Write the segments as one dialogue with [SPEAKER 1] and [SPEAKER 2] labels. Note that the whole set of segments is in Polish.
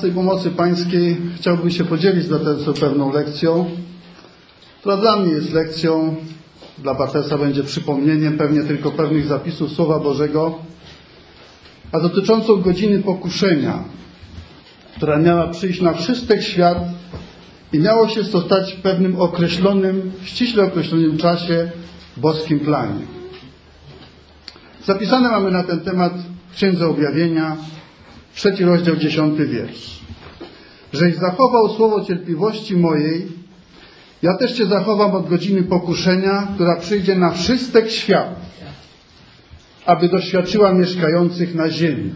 [SPEAKER 1] tej pomocy Pańskiej chciałbym się podzielić z pewną lekcją, która dla mnie jest lekcją, dla Bartesa będzie przypomnieniem pewnie tylko pewnych zapisów Słowa Bożego, a dotyczącą godziny pokuszenia, która miała przyjść na wszystek świat i miało się to stać w pewnym określonym, ściśle określonym czasie boskim planie. Zapisane mamy na ten temat w Księdze Objawienia, 3 rozdział, 10 wiersz. Żeś zachował słowo cierpliwości mojej, ja też Cię zachowam od godziny pokuszenia, która przyjdzie na wszystek świat, aby doświadczyła mieszkających na ziemi.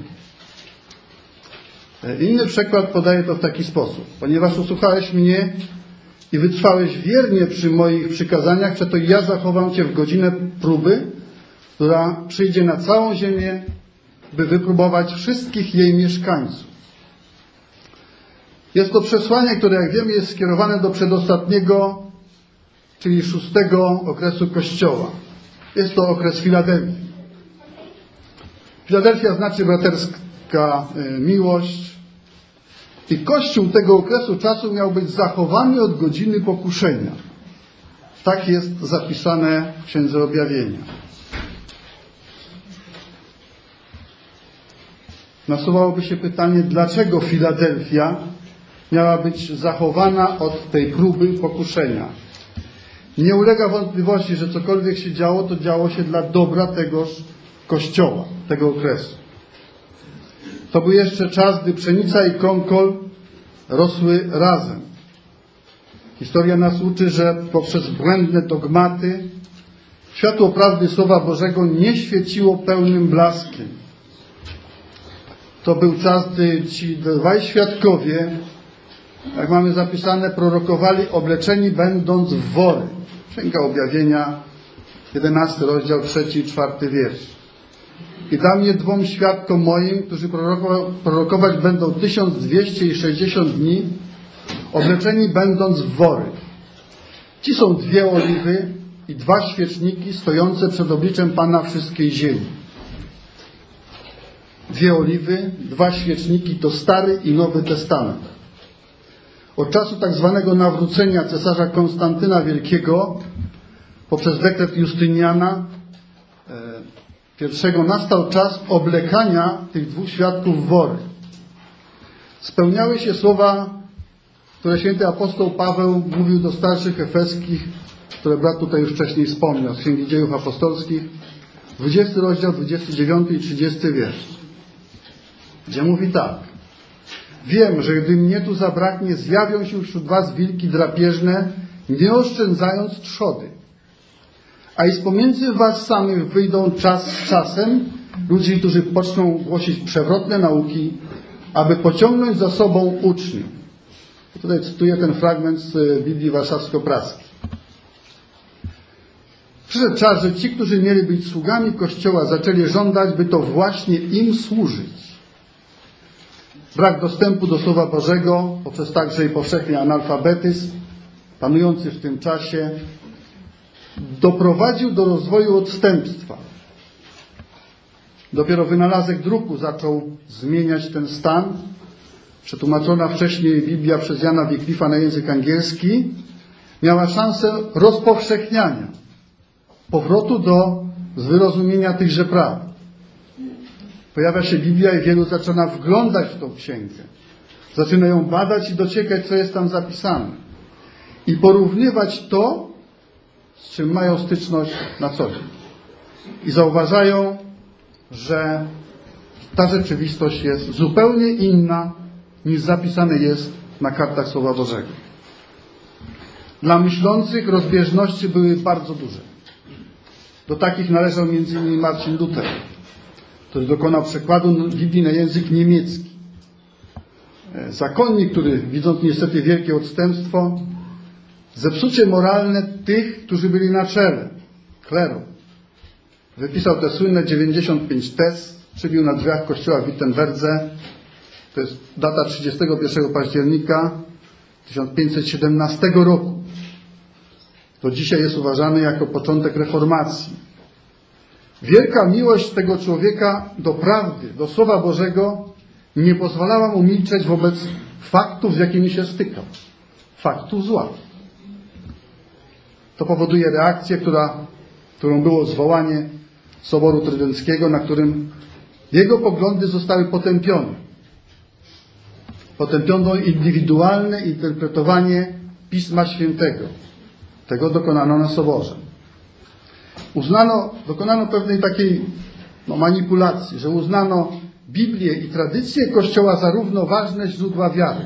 [SPEAKER 1] Inny przykład podaje to w taki sposób. Ponieważ usłuchałeś mnie i wytrwałeś wiernie przy moich przykazaniach, przeto ja zachowam Cię w godzinę próby, która przyjdzie na całą ziemię, by wypróbować wszystkich jej mieszkańców. Jest to przesłanie, które, jak wiemy, jest skierowane do przedostatniego, czyli 6. okresu Kościoła. Jest to okres Filadelfii. Filadelfia znaczy braterska miłość. I Kościół tego okresu czasu miał być zachowany od godziny pokuszenia. Tak jest zapisane w Księdze Objawienia. Nasuwałoby się pytanie, dlaczego Filadelfia miała być zachowana od tej próby pokuszenia. Nie ulega wątpliwości, że cokolwiek się działo, to działo się dla dobra tegoż Kościoła, tego okresu. To był jeszcze czas, gdy pszenica i konkol rosły razem. Historia nas uczy, że poprzez błędne dogmaty światło prawdy Słowa Bożego nie świeciło pełnym blaskiem. To był czas, gdy ci dwaj świadkowie, jak mamy zapisane, prorokowali obleczeni będąc w wory. Księga Objawienia, 11 rozdział, 3 i 4 wiersz. I dam je dwom świadkom moim, którzy prorokować będą 1260 dni, obleczeni będąc w wory. Ci są 2 oliwy i 2 świeczniki stojące przed obliczem Pana wszystkiej ziemi. 2 oliwy, 2 świeczniki to Stary i Nowy Testament. Od czasu tak zwanego nawrócenia cesarza Konstantyna Wielkiego poprzez dekret Justyniana I nastał czas oblekania tych 2 świadków w wory. Spełniały się słowa, które święty apostoł Paweł mówił do starszych efeskich, które brat tutaj już wcześniej wspomniał, z Księgi Dziejów Apostolskich, 20 rozdział, 29 i 30 wiersz, gdzie mówi tak. Wiem, że gdy mnie tu zabraknie, zjawią się wśród was wilki drapieżne, nie oszczędzając trzody. A i z pomiędzy was samych wyjdą czas z czasem ludzi, którzy poczną głosić przewrotne nauki, aby pociągnąć za sobą uczniów. Tutaj cytuję ten fragment z Biblii Warszawsko-Praskiej. Przyszedł czas, że ci, którzy mieli być sługami Kościoła, zaczęli żądać, by to właśnie im służyć. Brak dostępu do Słowa Bożego, poprzez także i powszechny analfabetyzm, panujący w tym czasie, doprowadził do rozwoju odstępstwa. Dopiero wynalazek druku zaczął zmieniać ten stan. Przetłumaczona wcześniej Biblia przez Jana Wyclifa na język angielski miała szansę rozpowszechniania, powrotu do wyrozumienia tychże praw. Pojawia się Biblia i wielu zaczyna wglądać w tą księgę. Zaczyna ją badać i dociekać, co jest tam zapisane. I porównywać to, z czym mają styczność na co dzień. I zauważają, że ta rzeczywistość jest zupełnie inna, niż zapisane jest na kartach Słowa Bożego. Dla myślących rozbieżności były bardzo duże. Do takich należał m.in. Marcin Luther, który dokonał przekładu Biblii na język niemiecki. Zakonnik, który, widząc niestety wielkie odstępstwo, zepsucie moralne tych, którzy byli na czele, kleru, wypisał te słynne 95 tez, przybił na drzwiach kościoła w Wittenberdze. To jest data 31 października 1517 roku. To dzisiaj jest uważane jako początek reformacji. Wielka miłość tego człowieka do prawdy, do Słowa Bożego nie pozwalała mu milczeć wobec faktów, z jakimi się stykał. Faktów zła. To powoduje reakcję, którą było zwołanie Soboru Trydenckiego, na którym jego poglądy zostały potępione. Potępiono indywidualne interpretowanie Pisma Świętego. Tego dokonano na Soborze. Dokonano pewnej takiej manipulacji, że uznano Biblię i tradycję Kościoła za równoważne źródła wiary.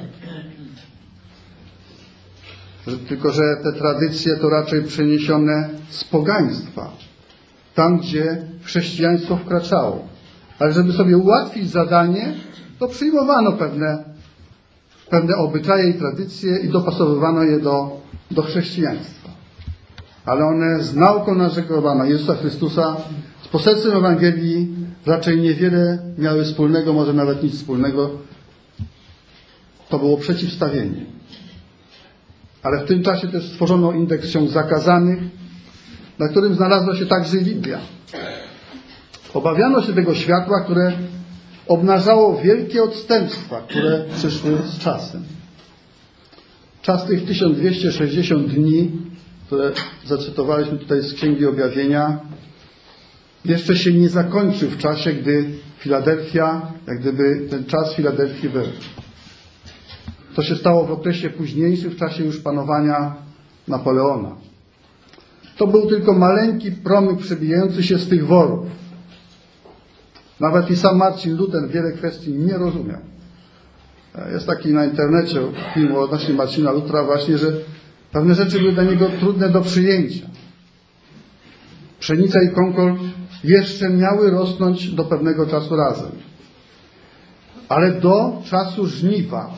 [SPEAKER 1] Tylko że te tradycje to raczej przeniesione z pogaństwa, tam gdzie chrześcijaństwo wkraczało. Ale żeby sobie ułatwić zadanie, to przyjmowano pewne obyczaje i tradycje i dopasowywano je do chrześcijaństwa. Ale one z nauką naszego Pana Jezusa Chrystusa, z poselstwem Ewangelii raczej niewiele miały wspólnego, może nawet nic wspólnego. To było przeciwstawienie. Ale w tym czasie też stworzono indeks ksiąg zakazanych, na którym znalazła się także Biblia. Obawiano się tego światła, które obnażało wielkie odstępstwa, które przyszły z czasem. Czas tych 1260 dni, które zacytowaliśmy tutaj z Księgi Objawienia, jeszcze się nie zakończył w czasie, gdy Filadelfia, jak gdyby ten czas Filadelfii był. To się stało w okresie późniejszym, w czasie już panowania Napoleona. To był tylko maleńki promyk przebijający się z tych worów. Nawet i sam Marcin Luther wiele kwestii nie rozumiał. Jest taki na internecie film odnośnie Marcina Lutra właśnie, że pewne rzeczy były dla niego trudne do przyjęcia. Pszenica i konkol jeszcze miały rosnąć do pewnego czasu razem. Ale do czasu żniwa.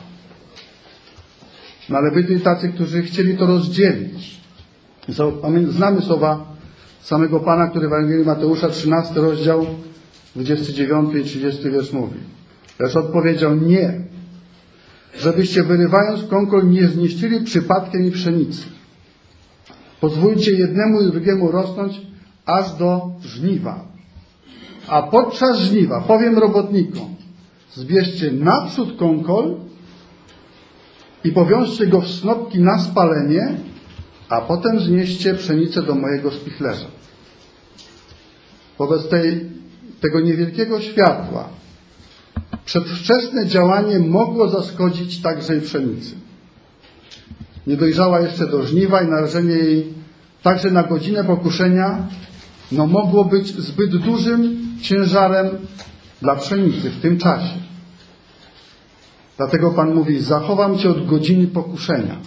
[SPEAKER 1] No ale byli tacy, którzy chcieli to rozdzielić. Znamy słowa samego Pana, który w Ewangelii Mateusza 13 rozdział 29 i 30 wiersz mówi. Lecz odpowiedział: nie, żebyście wyrywając konkol nie zniszczyli przypadkiem i pszenicy. Pozwólcie jednemu i drugiemu rosnąć aż do żniwa. A podczas żniwa powiem robotnikom: zbierzcie naprzód konkol i powiążcie go w snopki na spalenie, a potem znieście pszenicę do mojego spichlerza. Wobec tego niewielkiego światła przedwczesne działanie mogło zaszkodzić także i pszenicy. Nie dojrzała jeszcze do żniwa i narażenie jej także na godzinę pokuszenia mogło być zbyt dużym ciężarem dla pszenicy w tym czasie. Dlatego Pan mówi: zachowam cię od godziny pokuszenia.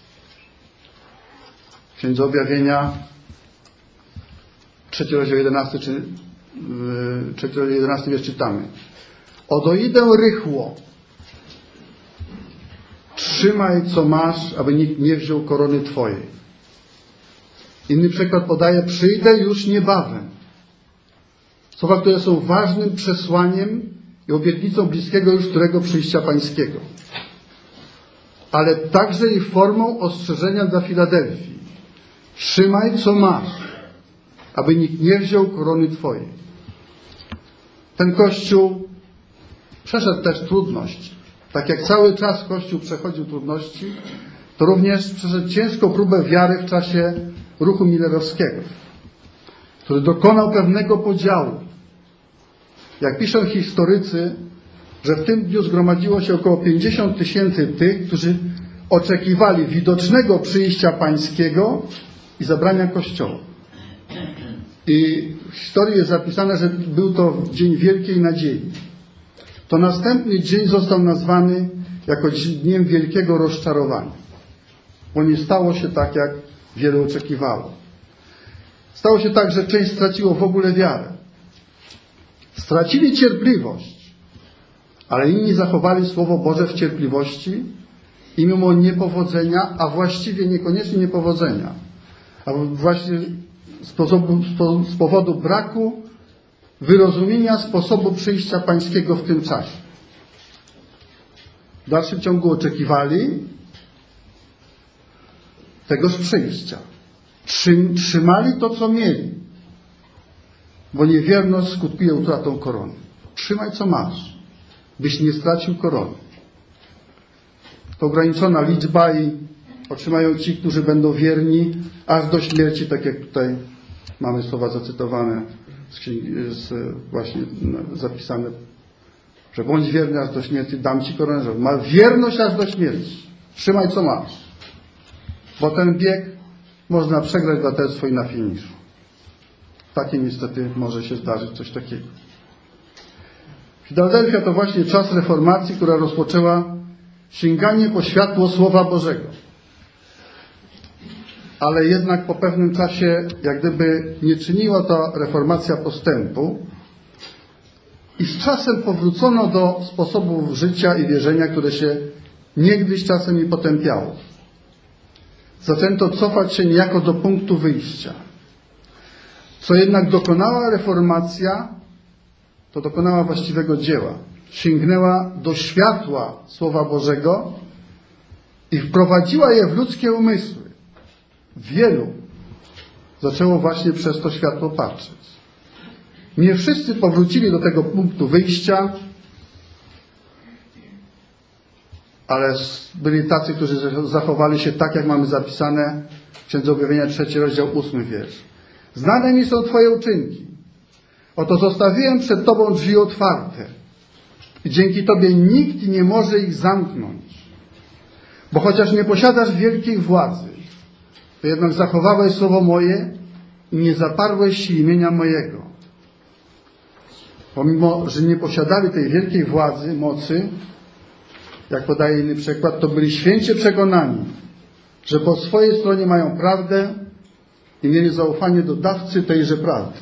[SPEAKER 1] W Księdze Objawienia 3 rozdział 11 wiersz czytamy: odoidę rychło, trzymaj co masz, aby nikt nie wziął korony twojej. Inny przykład podaje: przyjdę już niebawem. Słowa, które są ważnym przesłaniem i obietnicą bliskiego już którego przyjścia pańskiego. Ale także i formą ostrzeżenia dla Filadelfii. Trzymaj co masz, aby nikt nie wziął korony twojej. Ten Kościół przeszedł też trudności. Tak jak cały czas Kościół przechodził trudności, to również przeszedł ciężką próbę wiary w czasie ruchu millerowskiego, który dokonał pewnego podziału. Jak piszą historycy, że w tym dniu zgromadziło się około 50 000 tych, którzy oczekiwali widocznego przyjścia pańskiego i zabrania Kościoła. I w historii jest zapisane, że był to dzień wielkiej nadziei. To następny dzień został nazwany jako dniem wielkiego rozczarowania. Bo nie stało się tak, jak wielu oczekiwało. Stało się tak, że część straciło w ogóle wiarę. Stracili cierpliwość, ale inni zachowali Słowo Boże w cierpliwości i mimo niepowodzenia, a właściwie niekoniecznie niepowodzenia, a właśnie z powodu braku wyrozumienia sposobu przyjścia pańskiego w tym czasie. W dalszym ciągu oczekiwali tegoż przyjścia. Trzymali to, co mieli, bo niewierność skutkuje utratą korony. Trzymaj, co masz. byś nie stracił korony. To ograniczona liczba i otrzymają ci, którzy będą wierni aż do śmierci, tak jak tutaj mamy słowa zacytowane właśnie zapisane, że bądź wierny aż do śmierci, dam ci koronę, że ma wierność aż do śmierci. Trzymaj co masz. Bo ten bieg można przegrać braterstwo i na finiszu. Takie niestety może się zdarzyć coś takiego. Filadelfia to właśnie czas reformacji, która rozpoczęła sięganie po światło Słowa Bożego. Ale jednak po pewnym czasie, jak gdyby nie czyniła ta reformacja postępu i z czasem powrócono do sposobów życia i wierzenia, które się niegdyś czasem i potępiało. Zaczęto cofać się niejako do punktu wyjścia. Co jednak dokonała reformacja, to dokonała właściwego dzieła. Sięgnęła do światła Słowa Bożego i wprowadziła je w ludzkie umysły. Wielu zaczęło właśnie przez to światło patrzeć. Nie wszyscy powrócili do tego punktu wyjścia, ale byli tacy, którzy zachowali się tak, jak mamy zapisane w Księdze Objawienia 3 rozdział 8 wiersz. Znane mi są Twoje uczynki. Oto zostawiłem przed Tobą drzwi otwarte i dzięki Tobie nikt nie może ich zamknąć. Bo chociaż nie posiadasz wielkiej władzy, to jednak zachowałeś słowo moje i nie zaparłeś się imienia mojego. Pomimo, że nie posiadali tej wielkiej władzy, mocy, jak podaje inny przykład, to byli święcie przekonani, że po swojej stronie mają prawdę i mieli zaufanie do dawcy tejże prawdy.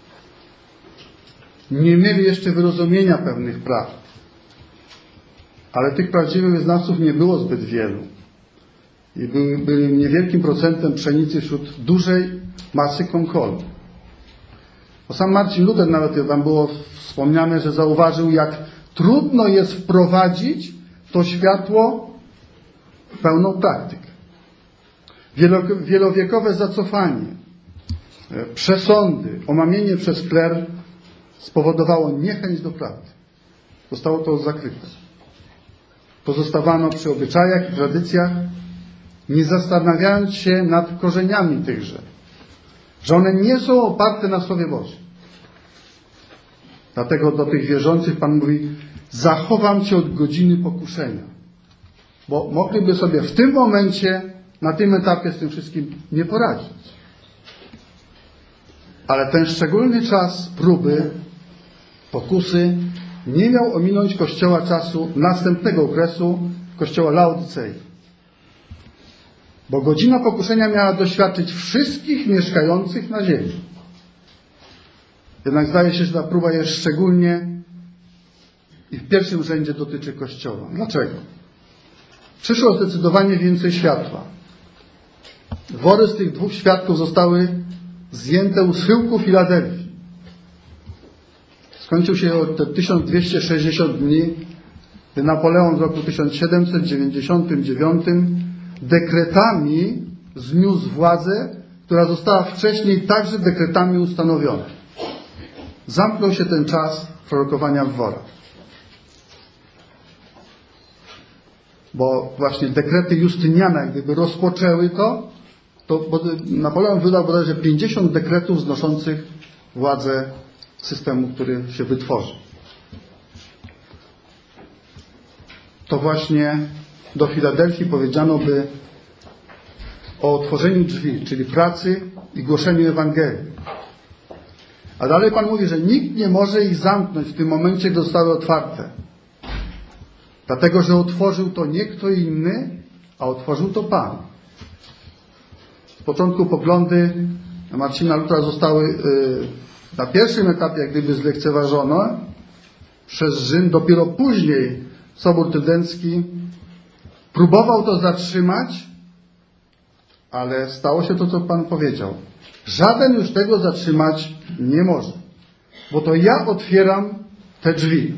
[SPEAKER 1] Nie mieli jeszcze wyrozumienia pewnych prawd, ale tych prawdziwych wyznawców nie było zbyt wielu i byli niewielkim procentem pszenicy wśród dużej masy konkolu. Bo sam Marcin Luther, nawet tam było wspomniane, że zauważył, jak trudno jest wprowadzić to światło w pełną praktykę. Wielowiekowe zacofanie, przesądy, omamienie przez kler spowodowało niechęć do prawdy. Zostało to zakryte. Pozostawano przy obyczajach i tradycjach, nie zastanawiając się nad korzeniami tychże, że one nie są oparte na Słowie Bożym. Dlatego do tych wierzących Pan mówi: zachowam Cię od godziny pokuszenia. Bo mogliby sobie w tym momencie, na tym etapie z tym wszystkim nie poradzić. Ale ten szczególny czas próby, pokusy nie miał ominąć Kościoła czasu następnego okresu, Kościoła Laodycei. Bo godzina pokuszenia miała doświadczyć wszystkich mieszkających na ziemi. Jednak zdaje się, że ta próba jest szczególnie i w pierwszym rzędzie dotyczy Kościoła. Dlaczego? Przyszło zdecydowanie więcej światła. Wory z tych dwóch świadków zostały zjęte u schyłku Filadelfii. Skończył się te 1260 dni, gdy Napoleon w roku 1799 dekretami zniósł władzę, która została wcześniej także dekretami ustanowiona. Zamknął się ten czas prorokowania w worach. Bo właśnie dekrety Justyniana, jak gdyby rozpoczęły to Napoleon wydał bodajże 50 dekretów znoszących władzę systemu, który się wytworzy. To właśnie do Filadelfii powiedziano by o otworzeniu drzwi, czyli pracy i głoszeniu Ewangelii. A dalej Pan mówi, że nikt nie może ich zamknąć w tym momencie, gdy zostały otwarte. Dlatego, że otworzył to nie kto inny, a otworzył to Pan. Z początku poglądy Marcina Lutra zostały na pierwszym etapie jak gdyby zlekceważone przez Rzym. Dopiero później Sobór Trydencki próbował to zatrzymać, ale stało się to, co Pan powiedział. Żaden już tego zatrzymać nie może, bo to ja otwieram te drzwi.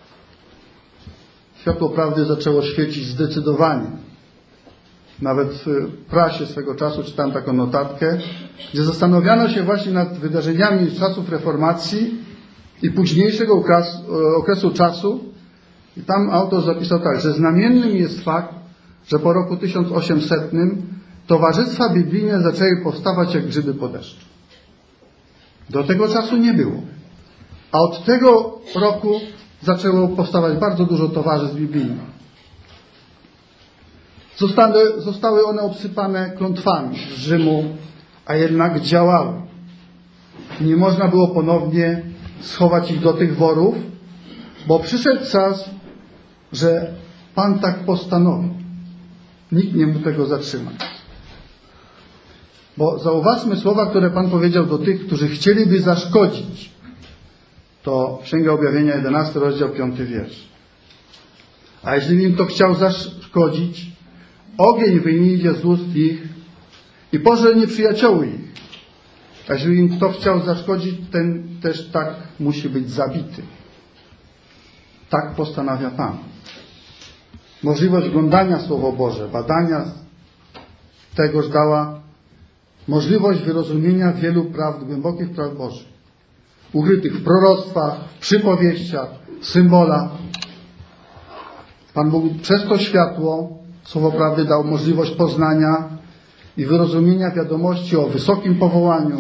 [SPEAKER 1] Światło prawdy zaczęło świecić zdecydowanie. Nawet w prasie swego czasu czytałem taką notatkę, gdzie zastanawiano się właśnie nad wydarzeniami z czasów reformacji i późniejszego okresu czasu, I tam autor zapisał tak, że znamiennym jest fakt, że po roku 1800 towarzystwa biblijne zaczęły powstawać jak grzyby po deszczu. Do tego czasu nie było. A od tego roku zaczęło powstawać bardzo dużo towarzystw biblijnych. Zostały one obsypane klątwami z Rzymu, a jednak działały. Nie można było ponownie schować ich do tych worów, bo przyszedł czas, że Pan tak postanowił. Nikt nie mógł tego zatrzymać. Bo zauważmy słowa, które Pan powiedział do tych, którzy chcieliby zaszkodzić. To Księga Objawienia, 11 rozdział, 5 wiersz. A jeżeli im to chciał zaszkodzić, ogień wyjdzie z ust ich i pożre nieprzyjacioły ich. A jeżeli im kto chciał zaszkodzić, ten też tak musi być zabity. Tak postanawia Pan. Możliwość oglądania Słowo Boże, badania tegoż dała możliwość wyrozumienia wielu prawd, głębokich prawd Bożych, ukrytych w proroctwach, w przypowieściach, w symbolach. Pan Bóg przez to światło, Słowo Prawdy, dał możliwość poznania i wyrozumienia wiadomości o wysokim powołaniu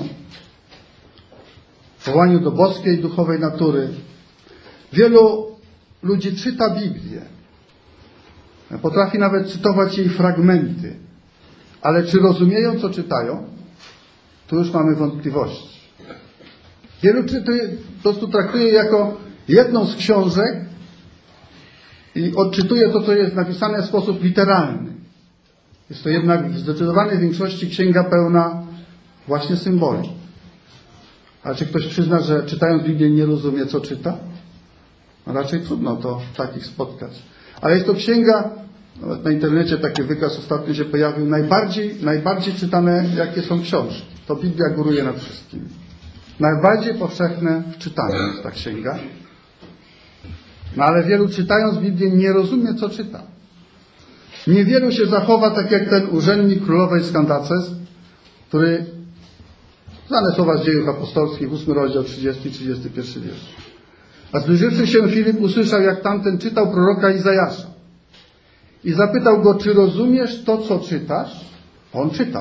[SPEAKER 1] do boskiej, duchowej natury. Wielu ludzi czyta Biblię. Potrafi nawet cytować jej fragmenty. Ale czy rozumieją, co czytają? Tu już mamy wątpliwości. Wielu po prostu traktuje jako jedną z książek i odczytuje to, co jest napisane w sposób literalny. Jest to jednak w zdecydowanej większości księga pełna właśnie symboli. A czy ktoś przyzna, że czytając Biblię nie rozumie, co czyta? No raczej trudno to takich spotkać. Ale jest to księga, nawet na internecie taki wykaz ostatnio się pojawił, najbardziej czytane, jakie są książki. To Biblia góruje nad wszystkimi. Najbardziej powszechne w czytaniu jest ta księga. No ale wielu, czytając Biblię, nie rozumie, co czyta. Niewielu się zachowa tak jak ten urzędnik królowej z Kandaces, który, znane słowa z Dziejów Apostolskich, 8 rozdział, 30-31 wiersz. A zbliżywszy się Filip, usłyszał, jak tamten czytał proroka Izajasza. I zapytał go, czy rozumiesz to, co czytasz? On czytał.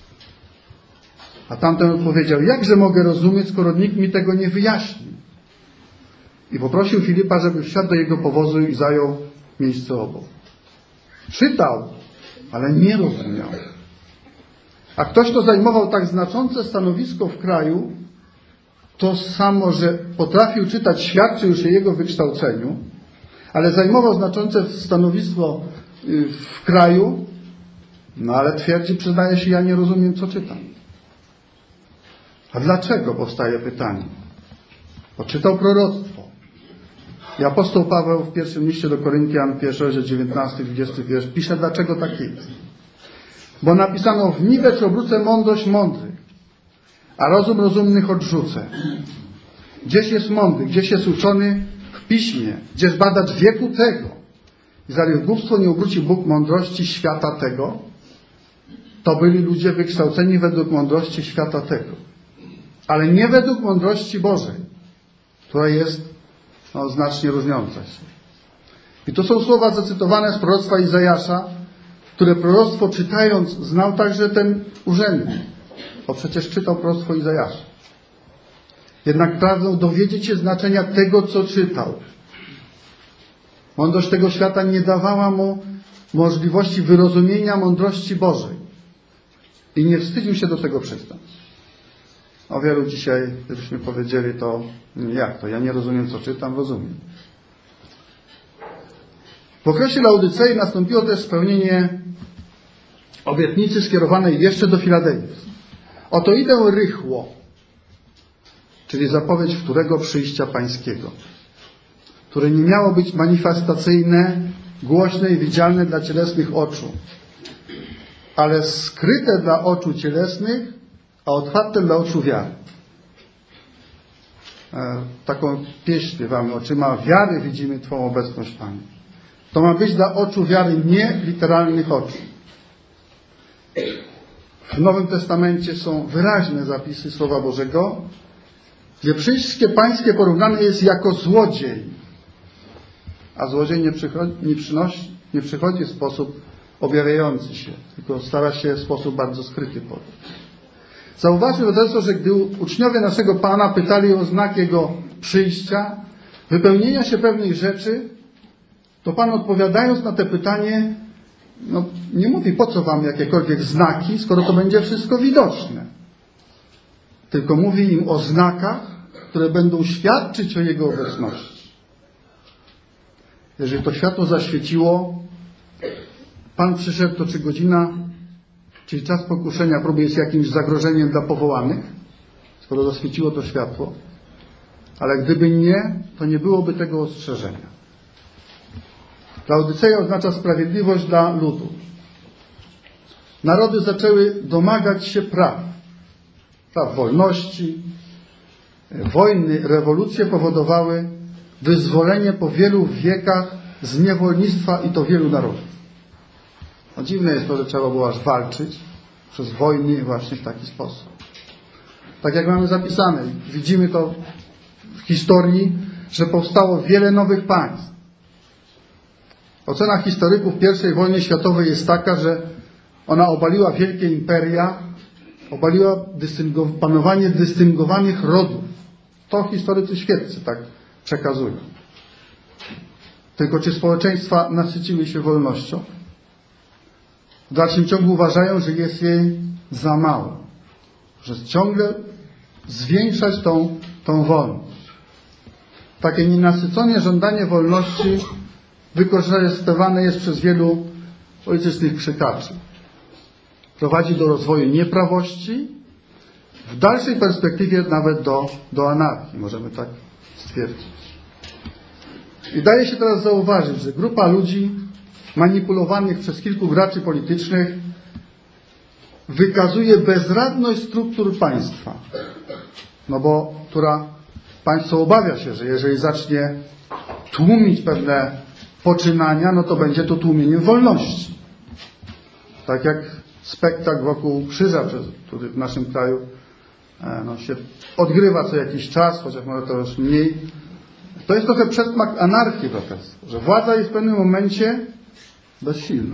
[SPEAKER 1] A tamten odpowiedział, jakże mogę rozumieć, skoro nikt mi tego nie wyjaśni? I poprosił Filipa, żeby wsiadł do jego powozu i zajął miejsce obok. Czytał, ale nie rozumiał. A ktoś, kto zajmował tak znaczące stanowisko w kraju, to samo, że potrafił czytać, świadczy już o jego wykształceniu, ale zajmował znaczące stanowisko w kraju, no ale twierdzi, przyznaje się, ja nie rozumiem, co czytam. A dlaczego, powstaje pytanie? Bo czytał proroctwo. I apostoł Paweł w pierwszym liście do Koryntian, 1 rozdział 19-20 wiersz, pisze, dlaczego tak jest. Bo napisano, w niwecz obrócę mądrość mądrych, a rozum rozumnych odrzucę. Gdzieś jest mądry, gdzieś jest uczony w piśmie, gdzieś badacz wieku tego. I zanim w głupstwo nie obrócił Bóg mądrości świata tego, to byli ludzie wykształceni według mądrości świata tego. Ale nie według mądrości Bożej, która jest znacznie różniąca się. I to są słowa zacytowane z proroctwa Izajasza, które proroctwo czytając znał także ten urzędnik. Bo przecież czytał proroctwo Izajasza. Jednak pragnął dowiedzieć się znaczenia tego, co czytał. Mądrość tego świata nie dawała mu możliwości wyrozumienia mądrości Bożej. I nie wstydził się do tego przyznać. O wielu dzisiaj, gdybyśmy powiedzieli, to jak to? Ja nie rozumiem, co czytam, rozumiem. W okresie Laodycei nastąpiło też spełnienie obietnicy skierowanej jeszcze do Filadelfii. Oto idę rychło, czyli zapowiedź którego przyjścia pańskiego, które nie miało być manifestacyjne, głośne i widzialne dla cielesnych oczu, ale skryte dla oczu cielesnych, a otwarte dla oczu wiary. Taką pieśń śpiewamy, oczyma wiary widzimy Twą obecność, Panie. To ma być dla oczu wiary, nie literalnych oczu. W Nowym Testamencie są wyraźne zapisy Słowa Bożego, gdzie przyjście pańskie porównane jest jako złodziej. a złodziej nie przychodzi w sposób objawiający się, tylko stara się w sposób bardzo skryty podać. Zauważmy to, że gdy uczniowie naszego Pana pytali o znak Jego przyjścia, wypełnienia się pewnych rzeczy, to Pan, odpowiadając na te pytanie, nie mówi, po co wam jakiekolwiek znaki, skoro to będzie wszystko widoczne. Tylko mówi im o znakach, które będą świadczyć o Jego obecności. Jeżeli to światło zaświeciło, Pan przyszedł, to czy godzina, czyli czas pokuszenia próby jest jakimś zagrożeniem dla powołanych, skoro zaświeciło to światło. Ale gdyby nie, to nie byłoby tego ostrzeżenia. Laodyceja oznacza sprawiedliwość dla ludu. Narody zaczęły domagać się praw wolności. Wojny, rewolucje powodowały wyzwolenie po wielu wiekach z niewolnictwa i to wielu narodów. Dziwne jest to, że trzeba było aż walczyć przez wojny właśnie w taki sposób. Tak jak mamy zapisane, widzimy to w historii, że powstało wiele nowych państw. Ocena historyków I wojny światowej jest taka, że ona obaliła wielkie imperia, obaliła panowanie dystyngowanych rodów. To historycy świeccy tak przekazują. Tylko czy społeczeństwa nasyciły się wolnością? W dalszym ciągu uważają, że jest jej za mało. Że ciągle zwiększać tą wolność. Takie nienasycone żądanie wolności wykorzystywane jest przez wielu politycznych krzykaczy. Prowadzi do rozwoju nieprawości, w dalszej perspektywie nawet do anarchii, możemy tak stwierdzić. I daje się teraz zauważyć, że grupa ludzi manipulowanych przez kilku graczy politycznych wykazuje bezradność struktur państwa. Która państwo obawia się, że jeżeli zacznie tłumić pewne poczynania, to będzie to tłumieniem wolności. Tak jak spektakl wokół krzyża, który w naszym kraju się odgrywa co jakiś czas, chociaż może to już mniej. To jest trochę przedsmak anarchii, profesor, że władza jest w pewnym momencie bezsilna.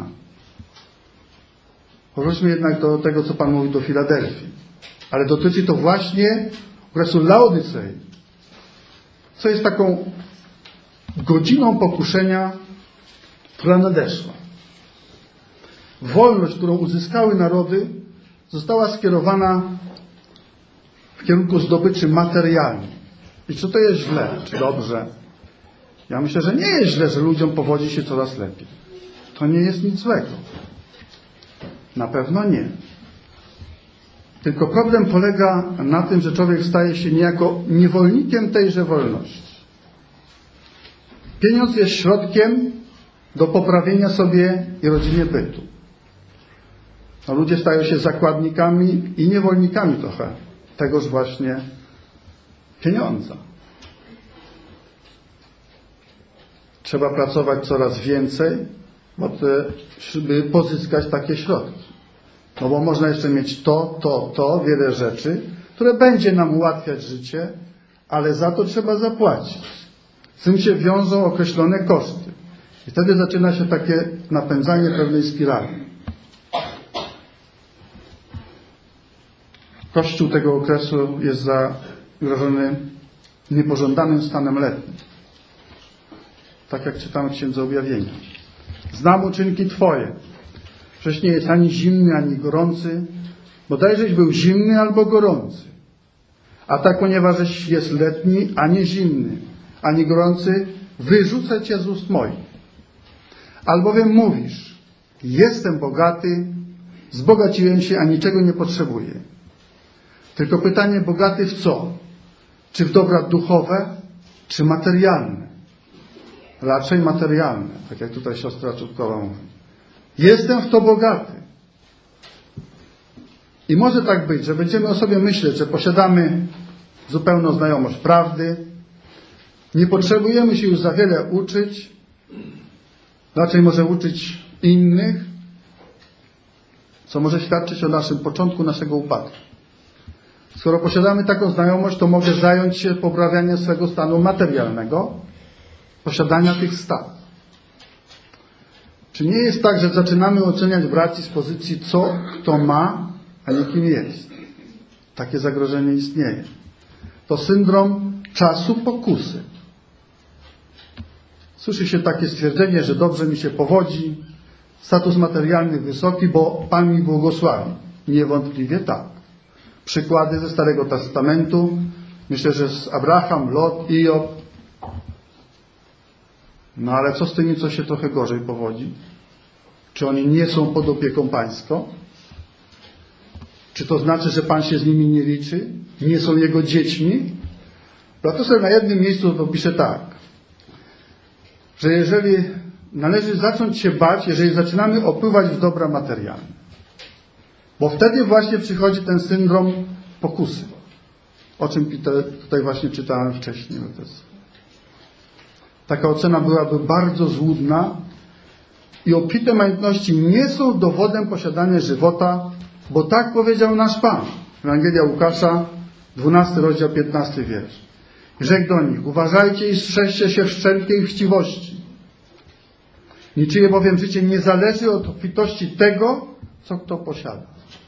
[SPEAKER 1] Powróćmy jednak do tego, co Pan mówi do Filadelfii. Ale dotyczy to właśnie okresu Laodycei, co jest taką godziną pokuszenia, która nadeszła. Wolność, którą uzyskały narody, została skierowana w kierunku zdobyczy materialnej. I czy to jest źle, czy dobrze? Ja myślę, że nie jest źle, że ludziom powodzi się coraz lepiej. To nie jest nic złego. Na pewno nie. Tylko problem polega na tym, że człowiek staje się niejako niewolnikiem tejże wolności. Pieniądz jest środkiem do poprawienia sobie i rodzinie bytu. Ludzie stają się zakładnikami i niewolnikami trochę tegoż właśnie pieniądza. Trzeba pracować coraz więcej, by pozyskać takie środki. Bo można jeszcze mieć wiele rzeczy, które będzie nam ułatwiać życie, ale za to trzeba zapłacić. Z tym się wiążą określone koszty. I wtedy zaczyna się takie napędzanie pewnej spirali. Kościół tego okresu jest zagrożony niepożądanym stanem letnim. Tak jak czytamy w Księdze Objawienia. Znam uczynki Twoje. Przecież nie jest ani zimny, ani gorący. Bodajżeś był zimny albo gorący. A tak, ponieważ jest letni, a nie zimny, ani gorący, wyrzucę Cię z ust moich. Albowiem mówisz, jestem bogaty, zbogaciłem się, a niczego nie potrzebuję. Tylko pytanie, bogaty w co? Czy w dobra duchowe, czy materialne? Raczej materialne, tak jak tutaj siostra Czubkowa mówi. Jestem w to bogaty. I może tak być, że będziemy o sobie myśleć, że posiadamy zupełną znajomość prawdy, nie potrzebujemy się już za wiele uczyć, raczej może uczyć innych, co może świadczyć o naszym początku naszego upadku. Skoro posiadamy taką znajomość, to mogę zająć się poprawianiem swego stanu materialnego, posiadania tych stad. Czy nie jest tak, że zaczynamy oceniać braci z pozycji co kto ma, a nie kim jest? Takie zagrożenie istnieje. To syndrom czasu pokusy. Słyszy się takie stwierdzenie, że dobrze mi się powodzi, status materialny wysoki, bo Pan mi błogosławi. Niewątpliwie tak. Przykłady ze Starego Testamentu. Myślę, że z Abraham, Lot, Job. No ale co z tymi, co się trochę gorzej powodzi? Czy oni nie są pod opieką pańską? Czy to znaczy, że Pan się z nimi nie liczy? Nie są Jego dziećmi? Profesor na jednym miejscu to pisze tak, że jeżeli należy zacząć się bać, jeżeli zaczynamy opływać w dobra materialne. Bo wtedy właśnie przychodzi ten syndrom pokusy. O czym tutaj właśnie czytałem wcześniej. Taka ocena byłaby bardzo złudna i obfite majątności nie są dowodem posiadania żywota, bo tak powiedział nasz Pan. Ewangelia Łukasza, 12 rozdział, 15 wiersz. Rzekł do nich: uważajcie i strzeżcie się wszelkiej chciwości. Niczyje bowiem życie nie zależy od obfitości tego, co kto posiada.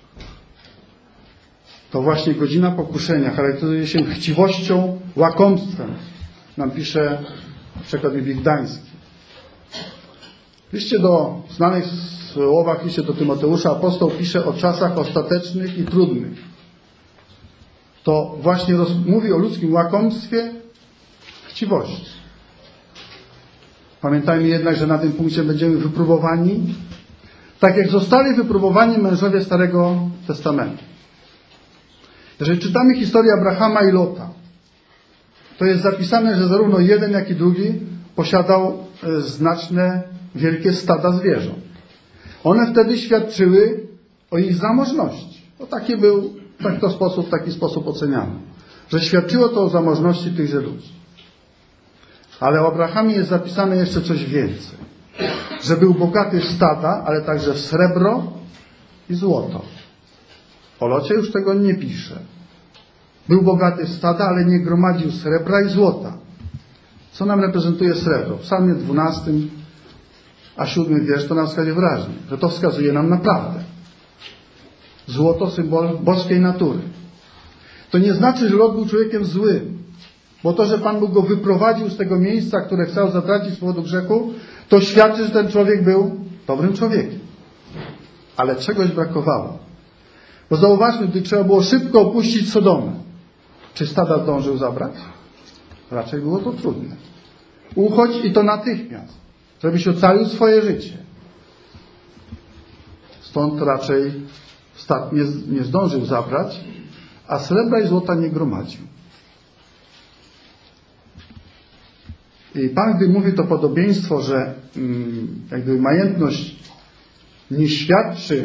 [SPEAKER 1] To właśnie godzina pokuszenia charakteryzuje się chciwością, łakomstwem. Nam pisze przekład Biblii Gdański. W liście do znanych słowach, liście do Tymoteusza, apostoł pisze o czasach ostatecznych i trudnych. To właśnie mówi o ludzkim łakomstwie, chciwości. Pamiętajmy jednak, że na tym punkcie będziemy wypróbowani, tak jak zostali wypróbowani mężowie Starego Testamentu. Jeżeli czytamy historię Abrahama i Lota, to jest zapisane, że zarówno jeden, jak i drugi posiadał znaczne, wielkie stada zwierząt. One wtedy świadczyły o ich zamożności. To w taki sposób oceniano, że świadczyło to o zamożności tychże ludzi. Ale o Abrahamie jest zapisane jeszcze coś więcej. Że był bogaty w stada, ale także w srebro i złoto. O Locie już tego nie pisze. Był bogaty w stada, ale nie gromadził srebra i złota. Co nam reprezentuje srebro? W Psalmie 12, a 7 wiersz to nam wskazuje wyraźnie, że to wskazuje nam na prawdę. Złoto symbol boskiej natury. To nie znaczy, że Lot był człowiekiem złym, bo to, że Pan Bóg go wyprowadził z tego miejsca, które chciał zatracić z powodu grzechu, to świadczy, że ten człowiek był dobrym człowiekiem. Ale czegoś brakowało. Bo zauważmy, gdy trzeba było szybko opuścić Sodomę, czy stada zdążył zabrać? Raczej było to trudne. Uchodź i to natychmiast, żebyś ocalił swoje życie. Stąd raczej stat nie zdążył zabrać, a srebra i złota nie gromadził. I Pan, gdy mówi to podobieństwo, że jakby majętność nie świadczy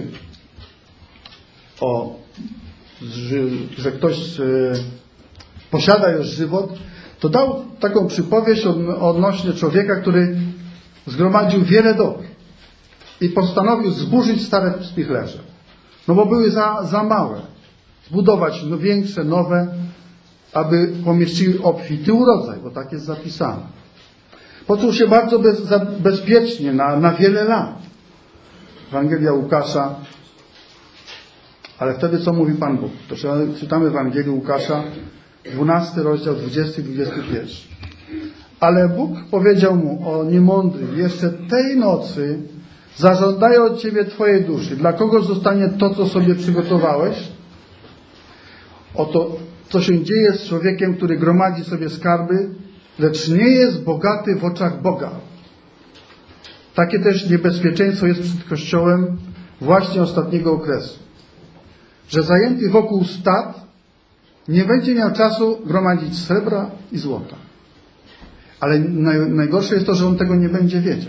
[SPEAKER 1] że ktoś posiada już żywot, to dał taką przypowieść odnośnie człowieka, który zgromadził wiele dóbr i postanowił zburzyć stare spichlerze. No bo były za małe. Zbudować większe, nowe, aby pomieściły obfity urodzaj, bo tak jest zapisane. Poczuł się bardzo bezpiecznie na wiele lat. Ewangelia Łukasza. Ale wtedy co mówi Pan Bóg? To czytamy w Ewangelii Łukasza, 12 rozdział, 20-21. Ale Bóg powiedział mu: o niemądry, jeszcze tej nocy zażądają od ciebie twojej duszy. Dla kogo zostanie to, co sobie przygotowałeś? Oto, co się dzieje z człowiekiem, który gromadzi sobie skarby, lecz nie jest bogaty w oczach Boga. Takie też niebezpieczeństwo jest przed Kościołem właśnie ostatniego okresu. Że zajęty wokół stad nie będzie miał czasu gromadzić srebra i złota. Ale najgorsze jest to, że on tego nie będzie wiedział.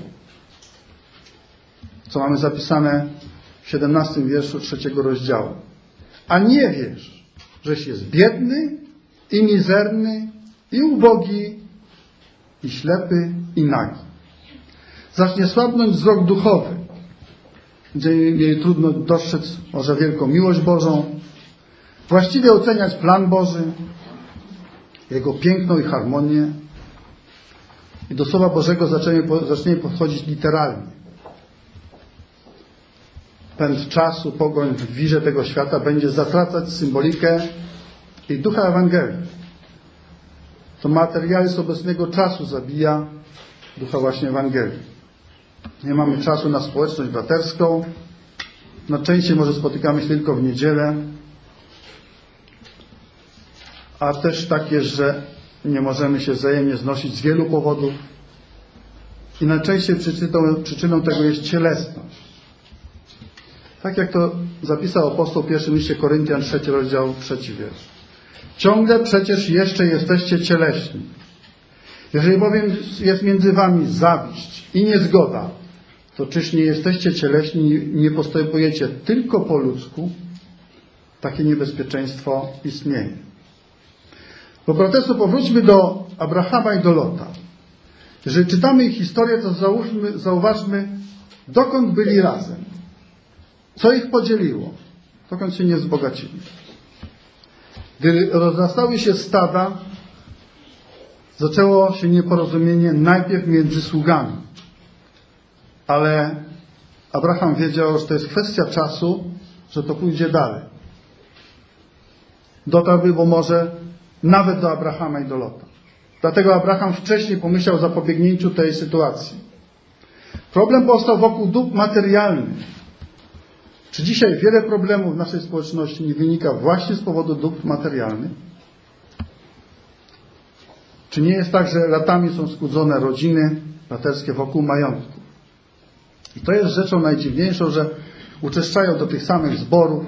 [SPEAKER 1] Co mamy zapisane w 17 wierszu 3 rozdziału. A nie wiesz, żeś jest biedny i mizerny i ubogi i ślepy i nagi. Zacznie słabnąć wzrok duchowy. Będzie jej trudno dostrzec może wielką miłość Bożą, właściwie oceniać plan Boży, Jego piękno i harmonię i do Słowa Bożego zacznie podchodzić literalnie. pęd czasu, pogoń w wirze tego świata będzie zatracać symbolikę i ducha Ewangelii. To materializm obecnego czasu zabija ducha właśnie Ewangelii. Nie mamy czasu na społeczność braterską. Najczęściej może spotykamy się tylko w niedzielę. A też tak jest, że nie możemy się wzajemnie znosić z wielu powodów. I najczęściej przyczyną tego jest cielesność. Tak jak to zapisał apostoł w pierwszym liście Koryntian, 3 rozdział, 3 wiersz. Ciągle przecież jeszcze jesteście cieleśni. Jeżeli bowiem jest między wami zawiść i niezgoda, to czyż nie jesteście cieleśni, nie postępujecie tylko po ludzku? Takie niebezpieczeństwo istnieje. Po protestu powróćmy do Abrahama i do Lota. Jeżeli czytamy ich historię, to zauważmy, dokąd byli razem. Co ich podzieliło? Dokąd się nie wzbogacili. Gdy rozrastały się stada, zaczęło się nieporozumienie najpierw między sługami. Ale Abraham wiedział, że to jest kwestia czasu, że to pójdzie dalej. Dotarłby, bo może nawet do Abrahama i do Lota. Dlatego Abraham wcześniej pomyślał o zapobiegnięciu tej sytuacji. Problem powstał wokół dóbr materialnych. Czy dzisiaj wiele problemów w naszej społeczności nie wynika właśnie z powodu dóbr materialnych? Czy nie jest tak, że latami są skłócone rodziny braterskie wokół majątku? I to jest rzeczą najdziwniejszą, że uczęszczają do tych samych zborów,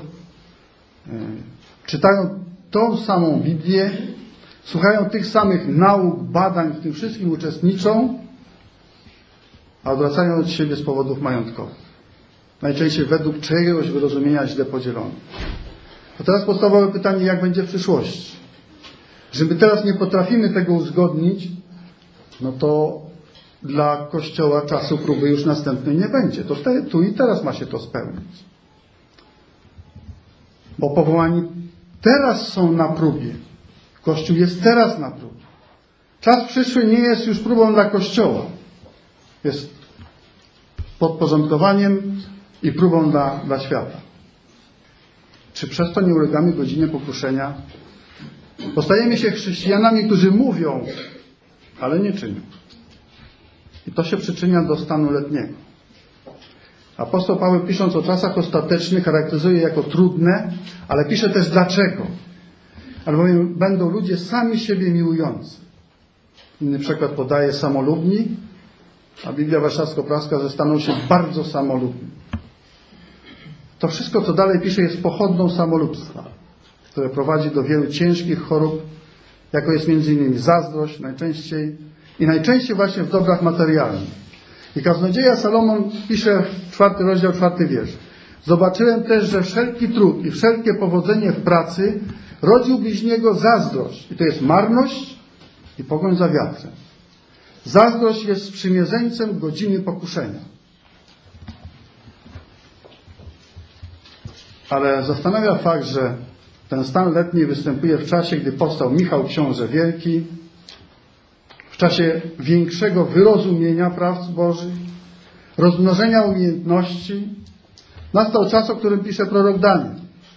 [SPEAKER 1] czytają tą samą Biblię, słuchają tych samych nauk, badań, w tym wszystkim uczestniczą, a odwracają od siebie z powodów majątkowych. Najczęściej według czyjegoś wyrozumienia źle podzielone. A teraz podstawowe pytanie, jak będzie w przyszłości? Że my teraz nie potrafimy tego uzgodnić, no to dla Kościoła czasu próby już następnej nie będzie. To tu i teraz ma się to spełnić. Bo powołani teraz są na próbie. Kościół jest teraz na próbie. Czas przyszły nie jest już próbą dla Kościoła. Jest podporządkowaniem i próbą dla świata. Czy przez to nie ulegamy godzinie pokuszenia? Postajemy się chrześcijanami, którzy mówią, ale nie czynią. I to się przyczynia do stanu letniego. Apostoł Paweł, pisząc o czasach ostatecznych, charakteryzuje jako trudne, ale pisze też dlaczego. Albowiem będą ludzie sami siebie miłujący. Inny przykład podaje samolubni, a Biblia Warszawsko-Praska, że staną się bardzo samolubni. To wszystko, co dalej pisze, jest pochodną samolubstwa, które prowadzi do wielu ciężkich chorób, jako jest m.in. zazdrość, najczęściej właśnie w dobrach materialnych. I kaznodzieja Salomon pisze w 4 rozdział, 4 wiersz. Zobaczyłem też, że wszelki trud i wszelkie powodzenie w pracy rodził bliźniego zazdrość. I to jest marność i pogoń za wiatrem. Zazdrość jest sprzymierzeńcem godziny pokuszenia. Ale zastanawia fakt, że ten stan letni występuje w czasie, gdy powstał Michał Książę Wielki, w czasie większego wyrozumienia praw Bożych, rozmnożenia umiejętności. Nastał czas, o którym pisze prorok Daniel.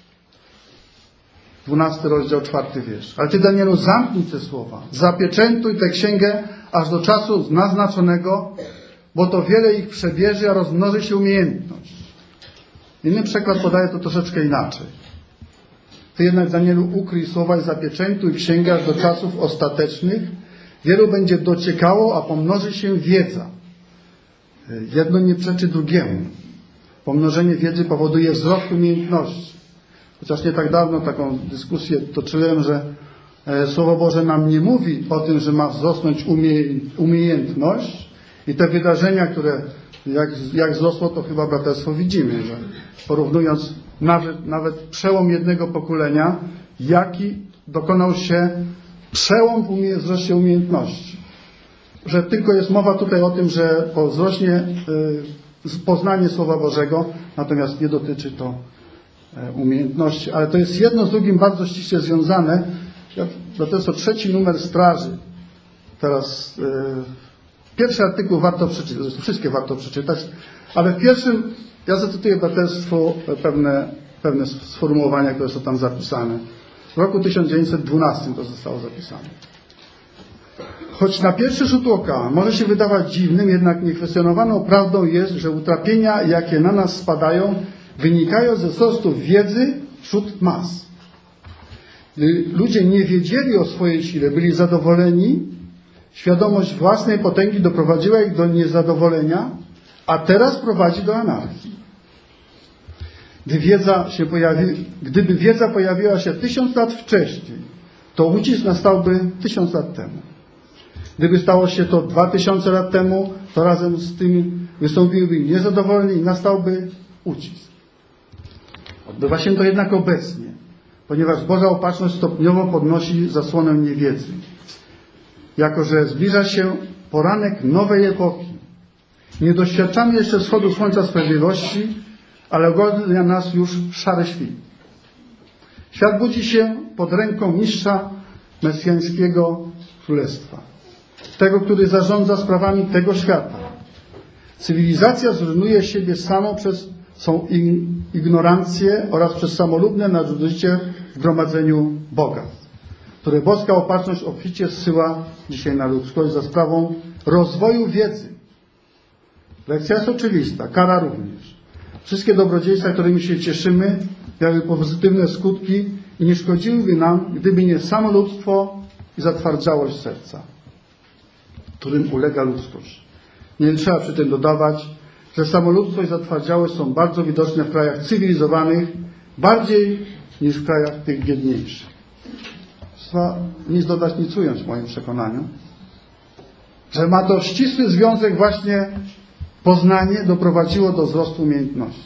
[SPEAKER 1] 12 rozdział, 4 wiersz. Ale Ty, Danielu, zamknij te słowa, zapieczętuj tę księgę aż do czasu naznaczonego, bo to wiele ich przebierze, a rozmnoży się umiejętność. Inny przykład podaje to troszeczkę inaczej. Ty jednak, Danielu, ukryj słowa i zapieczętuj księgę aż do czasów ostatecznych. Wielu będzie dociekało, a pomnoży się wiedza. Jedno nie przeczy drugiemu. Pomnożenie wiedzy powoduje wzrost umiejętności. Chociaż nie tak dawno taką dyskusję toczyłem, że Słowo Boże nam nie mówi o tym, że ma wzrosnąć umiejętność i te wydarzenia, które jak wzrosło, to chyba braterstwo widzimy, że porównując nawet przełom jednego pokolenia, jaki dokonał się przełom w wzroście umiejętności. Że tylko jest mowa tutaj o tym, że wzrośnie poznanie Słowa Bożego, natomiast nie dotyczy to umiejętności. Ale to jest jedno z drugim bardzo ściśle związane. Braterstwo, 3 numer Straży. Teraz pierwszy artykuł warto przeczytać, zresztą wszystkie warto przeczytać, ale w pierwszym Ja zacytuję braterstwu pewne sformułowania, które są tam zapisane. W roku 1912 to zostało zapisane. Choć na pierwszy rzut oka może się wydawać dziwnym, jednak niekwestionowaną prawdą jest, że utrapienia, jakie na nas spadają, wynikają ze wzrostu wiedzy wśród mas. Gdy ludzie nie wiedzieli o swojej sile, byli zadowoleni, świadomość własnej potęgi doprowadziła ich do niezadowolenia, a teraz prowadzi do anarchii. Gdyby wiedza pojawiła się 1000 lat wcześniej, to ucisk nastałby 1000 lat temu. Gdyby stało się to 2000 lat temu, to razem z tym wystąpiłyby niezadowoleni i nastałby ucisk. Odbywa się to jednak obecnie, ponieważ Boża opatrzność stopniowo podnosi zasłonę niewiedzy. Jako że zbliża się poranek nowej epoki. Nie doświadczamy jeszcze wschodu słońca sprawiedliwości, ale ogarnia nas już szary świt. Świat budzi się pod ręką mistrza mesjańskiego królestwa. Tego, który zarządza sprawami tego świata. Cywilizacja zrujnuje siebie samą przez swą ignorancję oraz przez samolubne nadużycie w gromadzeniu bogactw, które boska opatrzność obficie zsyła dzisiaj na ludzkość za sprawą rozwoju wiedzy. Lekcja jest oczywista, kara również. Wszystkie dobrodziejstwa, którymi się cieszymy, miały pozytywne skutki i nie szkodziłyby nam, gdyby nie samolubstwo i zatwardziałość serca, którym ulega ludzkość. Nie trzeba przy tym dodawać, że samolubstwo i zatwardziałość są bardzo widoczne w krajach cywilizowanych, bardziej niż w krajach tych biedniejszych. Nic dodać, nic ująć w moim przekonaniu, że ma to ścisły związek właśnie poznanie doprowadziło do wzrostu umiejętności.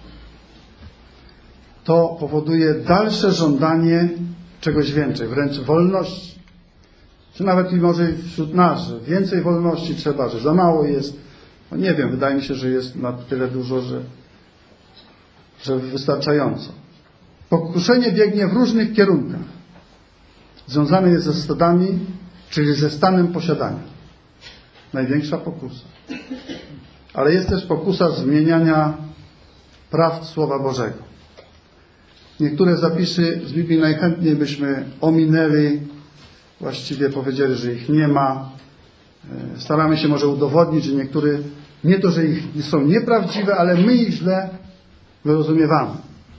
[SPEAKER 1] To powoduje dalsze żądanie czegoś więcej, wręcz wolności. Czy nawet i może wśród nas, że więcej wolności trzeba, że za mało jest. No nie wiem, wydaje mi się, że jest na tyle dużo, że wystarczająco. Pokuszenie biegnie w różnych kierunkach. Związane jest ze stadami, czyli ze stanem posiadania. Największa pokusa. Ale jest też pokusa zmieniania praw Słowa Bożego. Niektóre zapisy z Biblii najchętniej byśmy ominęli, właściwie powiedzieli, że ich nie ma. Staramy się może udowodnić, że niektóre, nie to, że ich są nieprawdziwe, ale my ich źle wyrozumiewamy.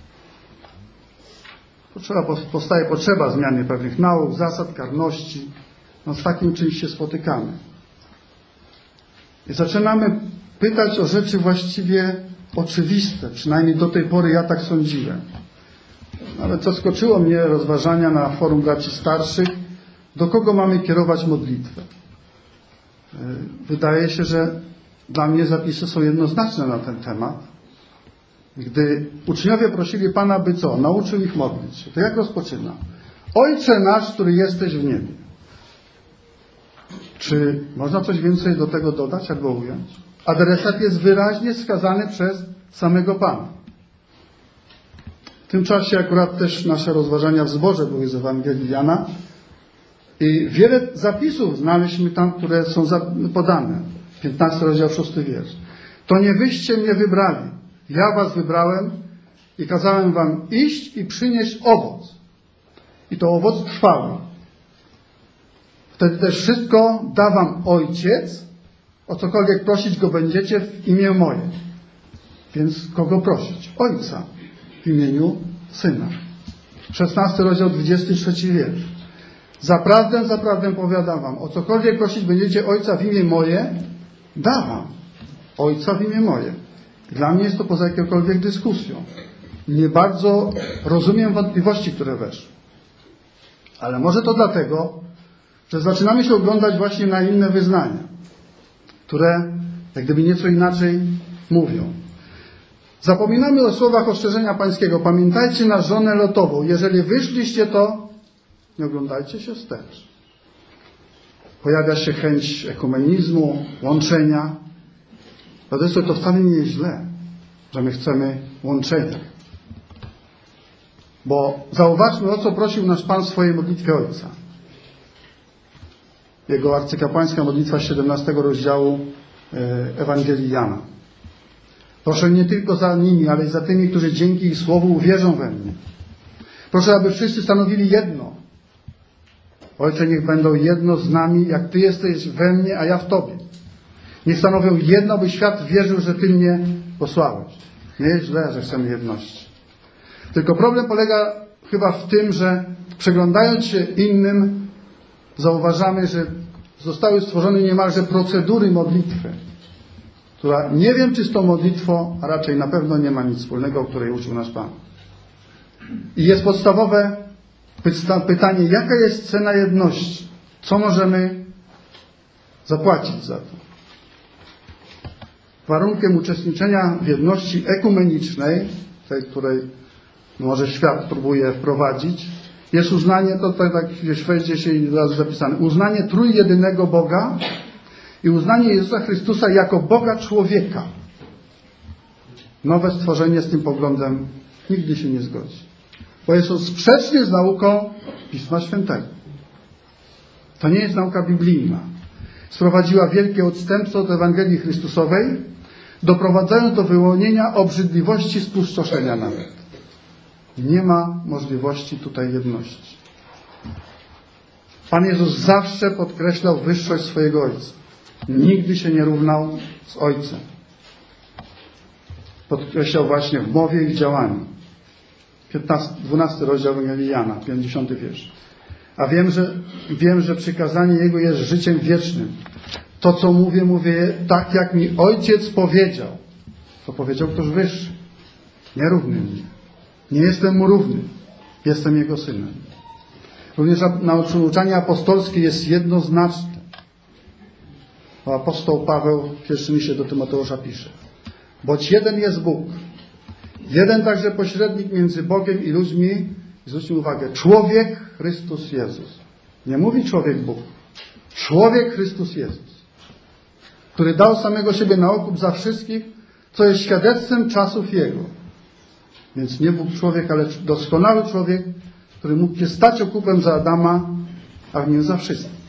[SPEAKER 1] Powstaje potrzeba zmiany pewnych nauk, zasad, karności. No z takim czymś się spotykamy. I zaczynamy pytać o rzeczy właściwie oczywiste. Przynajmniej do tej pory ja tak sądziłem. Nawet zaskoczyło mnie rozważania na forum braci starszych, do kogo mamy kierować modlitwę. Wydaje się, że dla mnie zapisy są jednoznaczne na ten temat. Gdy uczniowie prosili Pana, by co? Nauczył ich modlić się. To jak rozpoczyna? Ojcze nasz, który jesteś w niebie. Czy można coś więcej do tego dodać albo ująć? Adresat jest wyraźnie wskazany przez samego Pana. W tym czasie akurat też nasze rozważania w zborze były z Ewangelii Jana i wiele zapisów znaleźliśmy tam, które są podane. 15 rozdział 6 wiersz. To nie wyście mnie wybrali. Ja was wybrałem i kazałem wam iść i przynieść owoc. I to owoc trwały. Wtedy też wszystko da wam Ojciec, o cokolwiek prosić go będziecie w imię moje. Więc kogo prosić? Ojca w imieniu Syna. 16 rozdział 23 wiersz. Zaprawdę, zaprawdę powiadam wam, o cokolwiek prosić będziecie Ojca w imię moje, da wam. Ojca w imię moje. Dla mnie jest to poza jakąkolwiek dyskusją. Nie bardzo rozumiem wątpliwości, które weszły. Ale może to dlatego, że zaczynamy się oglądać właśnie na inne wyznania, które jak gdyby nieco inaczej mówią. Zapominamy o słowach ostrzeżenia pańskiego. Pamiętajcie na żonę Lotową. Jeżeli wyszliście, to nie oglądajcie się wstecz. Pojawia się chęć ekumenizmu, łączenia. Dlatego to wcale nie jest źle, że my chcemy łączenia. Bo zauważmy, o co prosił nasz Pan w swojej modlitwie Ojca. Jego arcykapłańska modlitwa 17 rozdziału Ewangelii Jana. Proszę nie tylko za nimi, ale i za tymi, którzy dzięki ich słowu uwierzą we mnie. Proszę, aby wszyscy stanowili jedno. Ojcze, niech będą jedno z nami, jak Ty jesteś we mnie, a ja w Tobie. Niech stanowią jedno, by świat wierzył, że Ty mnie posłałeś. Nie jest źle, że chcemy jedności. Tylko problem polega chyba w tym, że przeglądając się innym, zauważamy, że zostały stworzone niemalże procedury modlitwy, która nie wiem, czy z tą modlitwą, a raczej na pewno nie ma nic wspólnego, o której uczył nasz Pan. I jest podstawowe pytanie, jaka jest cena jedności? Co możemy zapłacić za to? Warunkiem uczestniczenia w jedności ekumenicznej, tej, której może świat próbuje wprowadzić, jest uznanie, to tutaj tak gdzieś wejdzie się i razu zapisane, uznanie trójjedynego Boga i uznanie Jezusa Chrystusa jako Boga człowieka. Nowe stworzenie z tym poglądem nigdy się nie zgodzi. Bo jest on sprzeczny z nauką Pisma Świętego. To nie jest nauka biblijna. Sprowadziła wielkie odstępstwo od Ewangelii Chrystusowej, doprowadzając do wyłonienia obrzydliwości spustoszenia nawet. Nie ma możliwości tutaj jedności. Pan Jezus zawsze podkreślał wyższość swojego Ojca. Nigdy się nie równał z Ojcem. Podkreślał właśnie w mowie i w działaniu. 12 rozdział Ewangelii Jana, 50 wiersz. A wiem, że przykazanie Jego jest życiem wiecznym. To, co mówię, mówię tak, jak mi Ojciec powiedział. To powiedział ktoś wyższy. Nierówny mnie. Nie jestem Mu równy. Jestem Jego synem. Również nauczanie apostolskie jest jednoznaczne. Bo apostoł Paweł w pierwszym liście do Tymoteusza pisze: boć jeden jest Bóg, jeden także pośrednik między Bogiem i ludźmi, zwróćmy uwagę, człowiek Chrystus Jezus. Nie mówi człowiek Bóg. Człowiek Chrystus Jezus, który dał samego siebie na okup za wszystkich, co jest świadectwem czasów Jego. Więc nie Bóg człowiek, ale doskonały człowiek, który mógł się stać okupem za Adama, a w nim za wszystkich.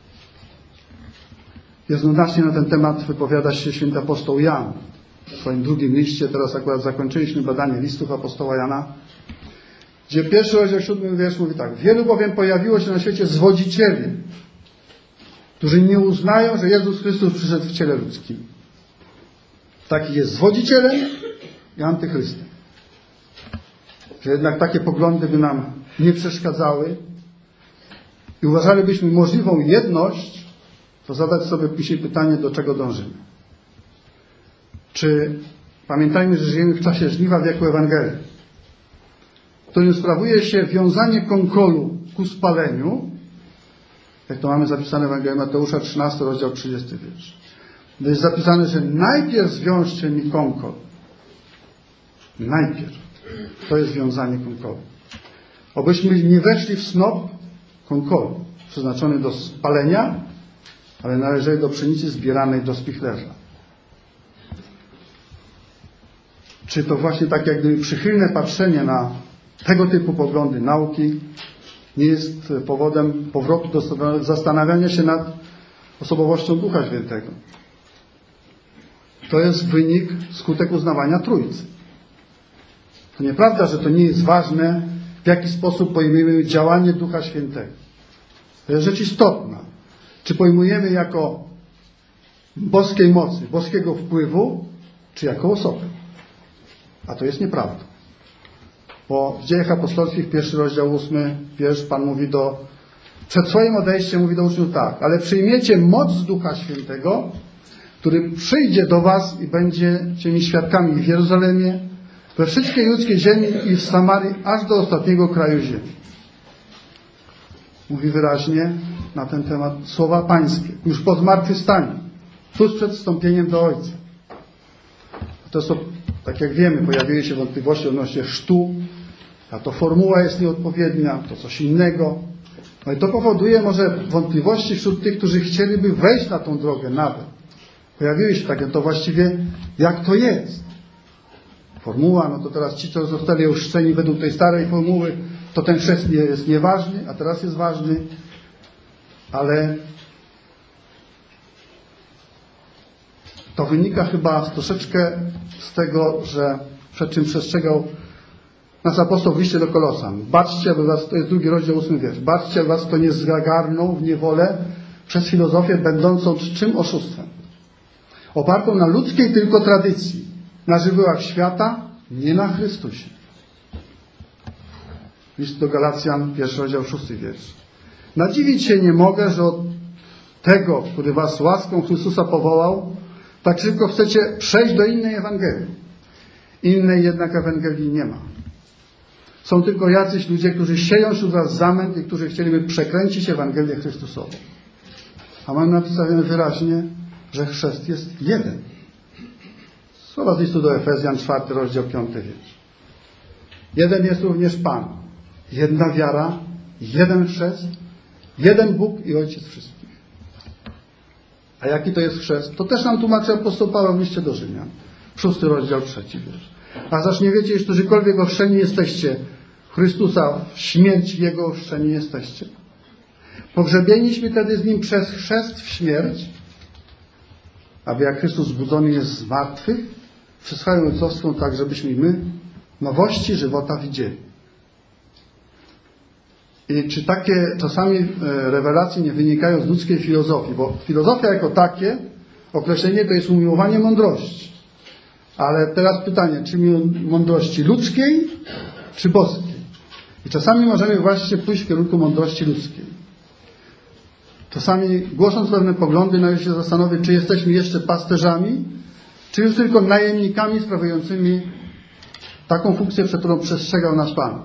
[SPEAKER 1] Jednoznacznie na ten temat wypowiada się święty apostoł Jan w swoim drugim liście. Teraz akurat zakończyliśmy badanie listów apostoła Jana, gdzie pierwszy rozdział 7 wiersz mówi tak: wielu bowiem pojawiło się na świecie zwodzicieli, którzy nie uznają, że Jezus Chrystus przyszedł w ciele ludzkim. Taki jest zwodzicielem i antychrystem. Że jednak takie poglądy by nam nie przeszkadzały i uważalibyśmy możliwą jedność, to zadać sobie później pytanie, do czego dążymy. Czy pamiętajmy, że żyjemy w czasie żniwa wieku Ewangelii, w którym sprawuje się wiązanie konkolu ku spaleniu, jak to mamy zapisane w Ewangelii Mateusza 13, rozdział 30 wiersz. To jest zapisane, że najpierw zwiążcie mi konkol. Najpierw. To jest wiązanie konkolu. Obyśmy nie weszli w snop konkolu, przeznaczony do spalenia, ale należeli do pszenicy zbieranej do spichlerza. Czy to właśnie tak jak gdyby przychylne patrzenie na tego typu poglądy nauki nie jest powodem powrotu do zastanawiania się nad osobowością Ducha Świętego? To jest wynik, skutek uznawania Trójcy. To nieprawda, że to nie jest ważne, w jaki sposób pojmujemy działanie Ducha Świętego. To jest rzecz istotna. Czy pojmujemy jako boskiej mocy, boskiego wpływu, czy jako osobę. A to jest nieprawda. Bo w Dziejach Apostolskich, 1 rozdział 8 wiersz, Pan mówi przed swoim odejściem mówi do uczniów tak: ale przyjmiecie moc z Ducha Świętego, który przyjdzie do was i będziecie mi świadkami w Jerozolimie, we wszystkiej ludzkiej ziemi i w Samarii, aż do ostatniego kraju ziemi. Mówi wyraźnie na ten temat słowa pańskie, już po zmartwychwstaniu, tuż przed wstąpieniem do Ojca. To są, tak jak wiemy, pojawiły się wątpliwości odnośnie chrztu, a to formuła jest nieodpowiednia, to coś innego. No i to powoduje może wątpliwości wśród tych, którzy chcieliby wejść na tą drogę nawet. Pojawiły się takie, to właściwie jak to jest? Formuła, no to teraz ci, co zostali ochrzczeni według tej starej formuły, to ten chrzest jest nieważny, a teraz jest ważny, ale to wynika chyba troszeczkę z tego, że przed czym przestrzegał nas apostoł w liście do Kolosan. Baczcie, aby was, to jest 2 rozdział 8 wiersz. Baczcie, aby was kto nie zagarnął w niewolę przez filozofię będącą czym oszustwem. Opartą na ludzkiej tylko tradycji, na żywiołach świata, nie na Chrystusie. List do Galacjan, 1 rozdział 6 wiersz. Nadziwić się nie mogę, że od tego, który was łaską Chrystusa powołał, tak szybko chcecie przejść do innej Ewangelii. Innej jednak Ewangelii nie ma. Są tylko jacyś ludzie, którzy sieją wśród was zamęt i którzy chcieliby przekręcić Ewangelię Chrystusową. A mamy napisane wyraźnie, że chrzest jest jeden. Słowa z listu do Efezjan, 4 rozdział 5 wiersz. Jeden jest również Pan. Jedna wiara, jeden chrzest, jeden Bóg i Ojciec wszystkich. A jaki to jest chrzest? To też nam tłumaczy apostoł Paweł w liście do Rzymian. 6 rozdział 3 wiersz. A zaś nie wiecie, że którzykolwiek ochrzczeni jesteście Chrystusa, w śmierć Jego ochrzczeni jesteście. Pogrzebieniśmy wtedy z Nim przez chrzest w śmierć, aby jak Chrystus zbudzony jest z martwych, przez swoją ojcowską, tak żebyśmy my nowości żywota widzieli. I czy takie czasami rewelacje nie wynikają z ludzkiej filozofii? Bo filozofia jako takie, określenie to jest umiłowanie mądrości. Ale teraz pytanie, czy mądrości ludzkiej, czy boskiej? I czasami możemy właśnie pójść w kierunku mądrości ludzkiej. Czasami głosząc pewne poglądy należy się zastanowić, czy jesteśmy jeszcze pasterzami, czy już tylko najemnikami sprawującymi taką funkcję, przed którą przestrzegał nas Pan.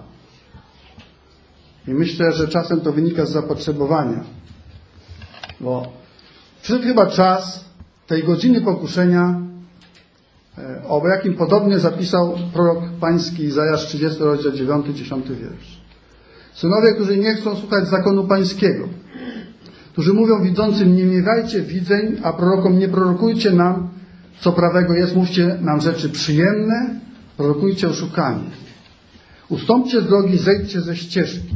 [SPEAKER 1] I myślę, że czasem to wynika z zapotrzebowania. Bo przyszedł chyba czas tej godziny pokuszenia, o jakim podobnie zapisał prorok pański Izajasz 30 rozdział 9-10 wiersz. Synowie, którzy nie chcą słuchać zakonu pańskiego, którzy mówią widzącym, nie miewajcie widzeń, a prorokom nie prorokujcie nam, co prawego jest, mówcie nam rzeczy przyjemne, prorokujcie oszukanie. Ustąpcie z drogi, zejdźcie ze ścieżki.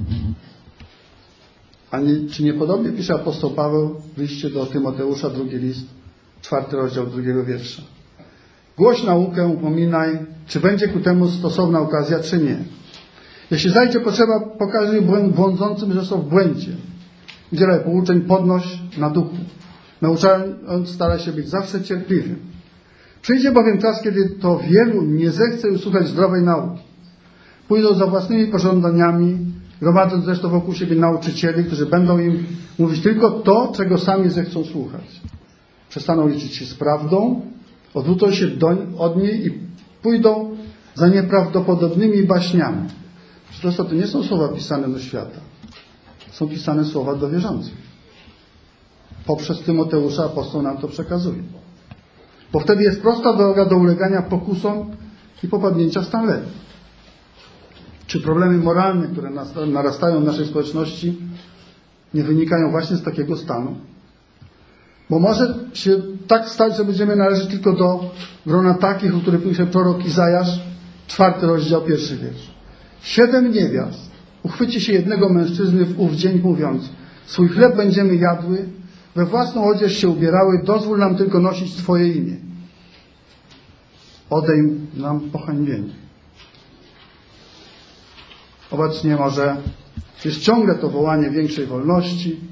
[SPEAKER 1] Czy niepodobnie pisze apostoł Paweł w liście do Tymoteusza, 2 list, 4 rozdział 2 wiersza. Głoś naukę, upominaj, czy będzie ku temu stosowna okazja, czy nie. Jeśli zajdzie potrzeba, pokażę błądzącym, że są w błędzie. Udzielaj pouczeń, podnoś na duchu. Nauczając, staraj się być zawsze cierpliwym. Przyjdzie bowiem czas, kiedy to wielu nie zechce usłuchać zdrowej nauki. Pójdą za własnymi pożądaniami, gromadząc zresztą wokół siebie nauczycieli, którzy będą im mówić tylko to, czego sami zechcą słuchać. Przestaną liczyć się z prawdą, odwrócą się od niej i pójdą za nieprawdopodobnymi baśniami. Zresztą to nie są słowa pisane do świata. Są pisane słowa do wierzących. Poprzez Tymoteusza apostoł nam to przekazuje. Bo wtedy jest prosta droga do ulegania pokusom i popadnięcia w stan letni. Czy problemy moralne, które narastają w naszej społeczności, nie wynikają właśnie z takiego stanu? Bo może się tak stać, że będziemy należeć tylko do grona takich, o których pisze prorok Izajasz, 4 rozdział 1 wiersz. 7 niewiast uchwyci się jednego mężczyzny w ów dzień, mówiąc: swój chleb będziemy jadły, we własną odzież się ubierały, dozwól nam tylko nosić Twoje imię. Odejm nam pohańbienie. Obecnie może jest ciągle to wołanie większej wolności,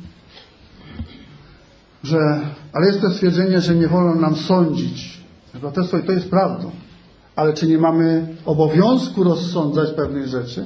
[SPEAKER 1] ale jest to stwierdzenie, że nie wolno nam sądzić. I to jest prawdą. Ale czy nie mamy obowiązku rozsądzać pewnych rzeczy?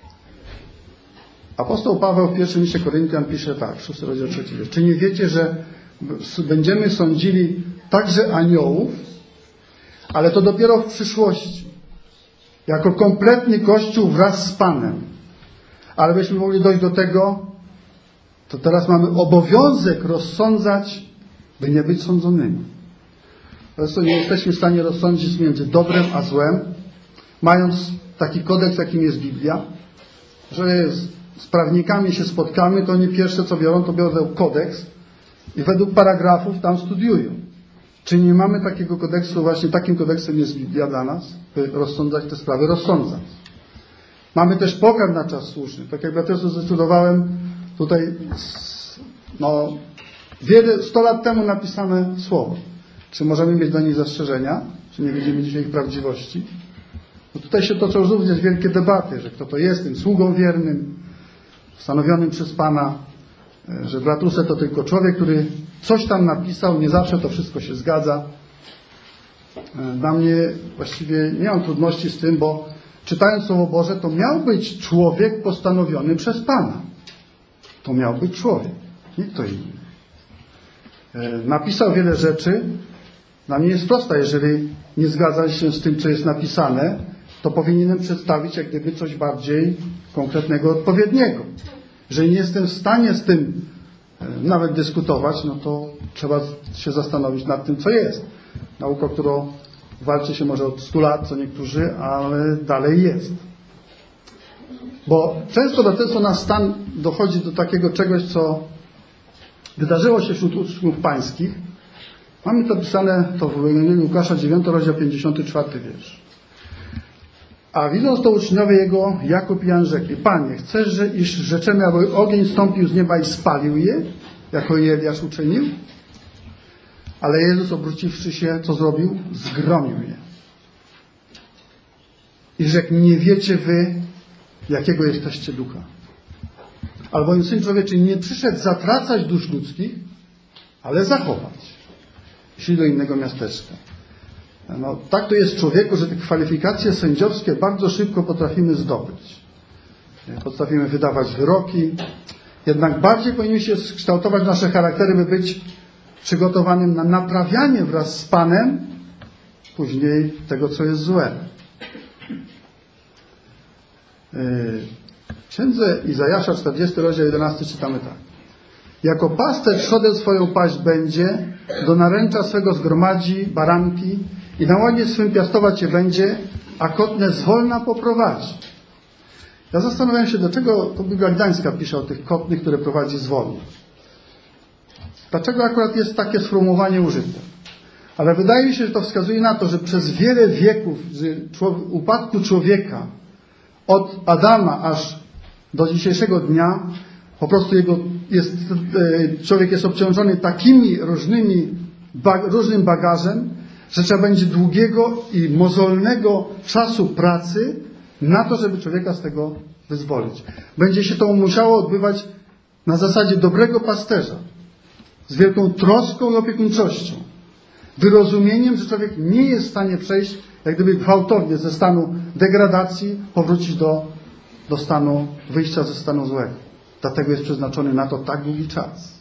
[SPEAKER 1] Apostoł Paweł w 1 liście Koryntian pisze tak, 6 rozdział 3 wiersz. Czy nie wiecie, że będziemy sądzili także aniołów, ale to dopiero w przyszłości, jako kompletny Kościół wraz z Panem. Ale byśmy mogli dojść do tego, to teraz mamy obowiązek rozsądzać, by nie być sądzonymi. Zresztą nie jesteśmy w stanie rozsądzić między dobrem a złem, mając taki kodeks, jakim jest Biblia, że z prawnikami się spotkamy, to oni pierwsze co biorą, to biorą kodeks i według paragrafów tam studiują. Czy nie mamy takiego kodeksu, właśnie takim kodeksem jest Biblia dla nas, by rozsądzać te sprawy, rozsądzać. Mamy też pokarm na czas słuszny. Tak jak braterstwo zdecydowałem tutaj 100 lat temu napisane słowo. Czy możemy mieć do nich zastrzeżenia? Czy nie widzimy dzisiaj ich prawdziwości? No tutaj się toczą również wielkie debaty, że kto to jest tym sługą wiernym, stanowionym przez Pana, że brat Russell to tylko człowiek, który coś tam napisał, nie zawsze to wszystko się zgadza. Dla mnie właściwie nie mam trudności z tym, bo czytając Słowo Boże, to miał być człowiek postanowiony przez Pana. To miał być człowiek, nie kto inny. Napisał wiele rzeczy. Dla mnie jest prosta, jeżeli nie zgadza się z tym, co jest napisane, to powinienem przedstawić jak gdyby coś bardziej konkretnego, odpowiedniego. Jeżeli nie jestem w stanie z tym nawet dyskutować, no to trzeba się zastanowić nad tym, co jest. Nauka, którą walczy się może od 100 lat, co niektórzy, ale dalej jest. Bo często nasz stan dochodzi do takiego czegoś, co wydarzyło się wśród uczniów pańskich. Mamy to pisane to w Ewangelii Łukasza 9, rozdział 54 wiersz. A widząc to uczniowie jego, Jakub i Jan rzekli: Panie, chcesz, iż rzeczemy, aby ogień stąpił z nieba i spalił je, jako i Eliasz uczynił? Ale Jezus, obróciwszy się, co zrobił? Zgromił je. I rzekł: nie wiecie wy, jakiego jesteście ducha. Albowiem Syn Człowieczy nie przyszedł zatracać dusz ludzkich, ale zachować. Szli do innego miasteczka. No, tak to jest w człowieku, że te kwalifikacje sędziowskie bardzo szybko potrafimy zdobyć. Potrafimy wydawać wyroki. Jednak bardziej powinniśmy się kształtować nasze charaktery, by być przygotowanym na naprawianie wraz z Panem później tego, co jest złe. W księdze Izajasza, 40 rozdział 11 czytamy tak. Jako pasterz szodę swoją paść będzie, do naręcza swego zgromadzi baranki i na łonie swym piastować je będzie, a kotne zwolna poprowadzi. Ja zastanawiam się, dlaczego to Biblia Gdańska pisze o tych kotnych, które prowadzi zwolna. Dlaczego akurat jest takie sformułowanie użyte? Ale wydaje mi się, że to wskazuje na to, że przez wiele wieków upadku człowieka, od Adama aż do dzisiejszego dnia, po prostu człowiek jest obciążony takimi różnym bagażem, że trzeba będzie długiego i mozolnego czasu pracy na to, żeby człowieka z tego wyzwolić. Będzie się to musiało odbywać na zasadzie dobrego pasterza, z wielką troską i opiekuńczością, wyrozumieniem, że człowiek nie jest w stanie przejść, jak gdyby gwałtownie ze stanu degradacji, powrócić do stanu wyjścia ze stanu złego. Dlatego jest przeznaczony na to tak długi czas.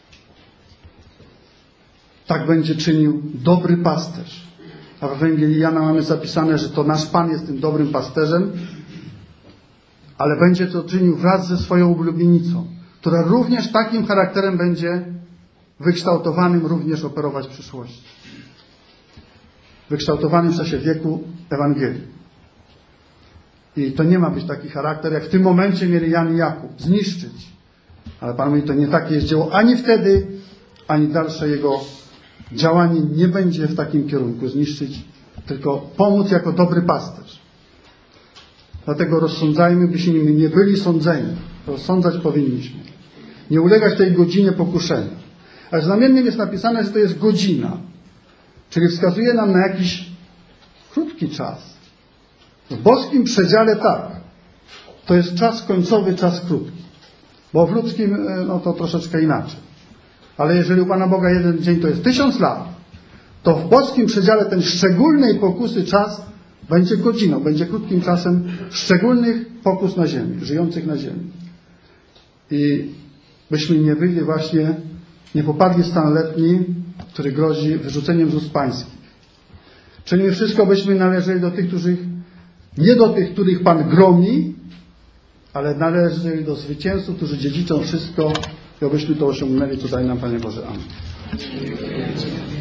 [SPEAKER 1] Tak będzie czynił dobry pasterz. A w Ewangelii Jana mamy zapisane, że to nasz Pan jest tym dobrym pasterzem, ale będzie to czynił wraz ze swoją ulubienicą, która również takim charakterem będzie wykształtowanym również operować w przyszłości. Wykształtowanym w czasie wieku Ewangelii. I to nie ma być taki charakter, jak w tym momencie mieli Jan i Jakub. Zniszczyć. Ale Pan mówi, to nie takie jest dzieło ani wtedy, ani dalsze jego działanie nie będzie w takim kierunku zniszczyć, tylko pomóc jako dobry pasterz. Dlatego rozsądzajmy, byśmy nie byli sądzeni. Rozsądzać powinniśmy. Nie ulegać tej godzinie pokuszenia. Ale znamiennym jest napisane, że to jest godzina. Czyli wskazuje nam na jakiś krótki czas. W boskim przedziale tak. To jest czas końcowy, czas krótki. Bo w ludzkim no to troszeczkę inaczej. Ale jeżeli u Pana Boga jeden dzień to jest 1000 lat, to w boskim przedziale ten szczególnej pokusy czas będzie godziną, będzie krótkim czasem szczególnych pokus na ziemi, żyjących na ziemi. I byśmy nie byli właśnie, nie popadli w stan letni, który grozi wyrzuceniem z ust pańskich. Czynimy wszystko, byśmy należeli do tych, nie do tych, których Pan gromi, ale należeli do zwycięzców, którzy dziedziczą wszystko i obyśmy to osiągnęli, co daje nam Panie Boże. Amen.